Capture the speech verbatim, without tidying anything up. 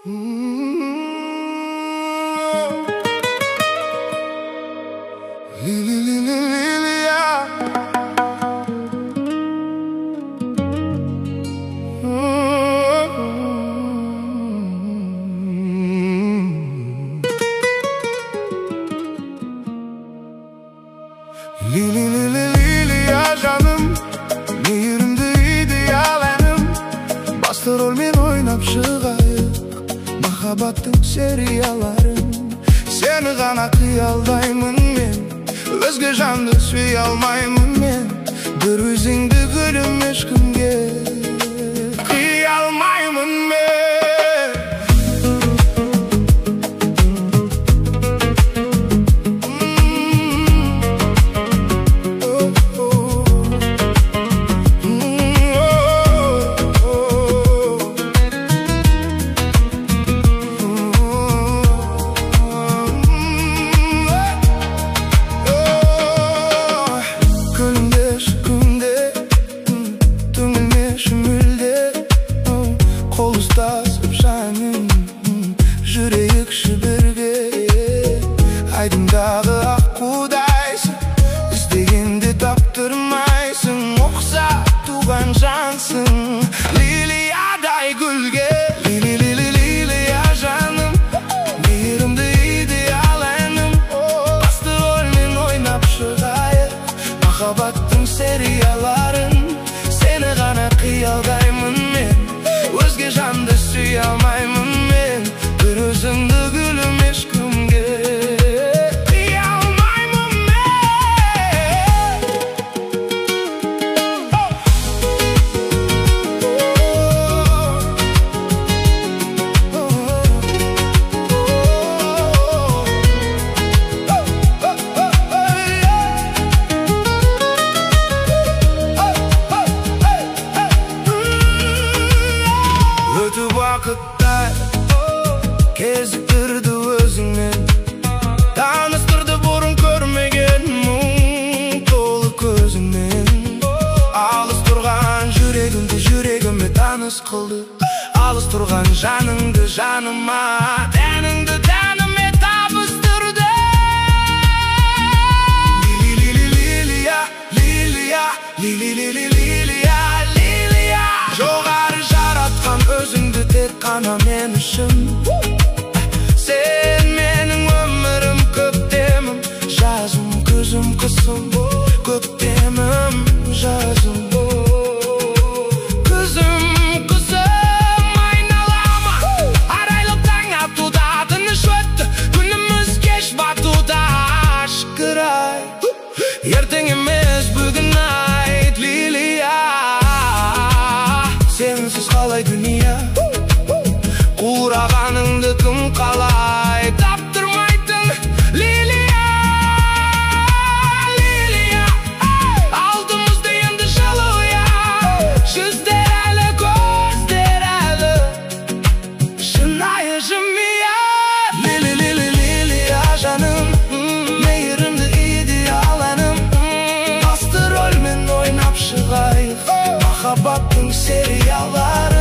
Lili lili lili ya canım, meyirimdi idealenim. Bastır ol men oynap çıgayık, mahabattın seriyaların. Seni gana kıyaldayımın men, özge janды süy almayımın men. Bir özüңdü gülüm eşkimge kıyalmayımın men. Жүрейік шүбірге айдындағы аққудайсың, іздегенде таптырмайсың, ұқсап туған жансың лилиядай гүлге. Лили лили лилия жаным, мейірімді идеал әнім. Басты рөлмен ойнап шығайық, махаббаттың серияларын. Сені ғана қиялдаймын мен, өзге жанды сүй алмаймын мен. Bir özüңdü gülüm eşkimge kıyalmayımın men. Ötüp vakıtlar кезіктірді өзіңмен, таныстырды бұрын көрмеген мұң толы көзіңмен. Алыс тұрған жүрегімді жүрегіме таныс қылды, алыс тұрған жаныңды жаныма, тәніңді тәніме табыстырды. Лили лилия, лилия, лили лили лилия, лилия. Жоғары жаратқан өзіңді тек қана мен үшін. Sen mening ömrüm köktemim, жазым күзім қысым, көктемім жазым. Күзім қысым айналама, арайлып таң атуда, тыныш өтті күніміз кеш батуда. Шүкір ай, ертең емес бүгін айт лилия. Сенсіз қалай дүния, қурағаныңды кім қалай таптырмайтын лилия, лилия. Алдымызды енді жылуя, жүздер әлі көздер әлі шынайы жымия. Лили лили лилия жаным, мейірімді идеал әнім. Басты рөлмен ойнап шығайық, махаббаттың сериялары.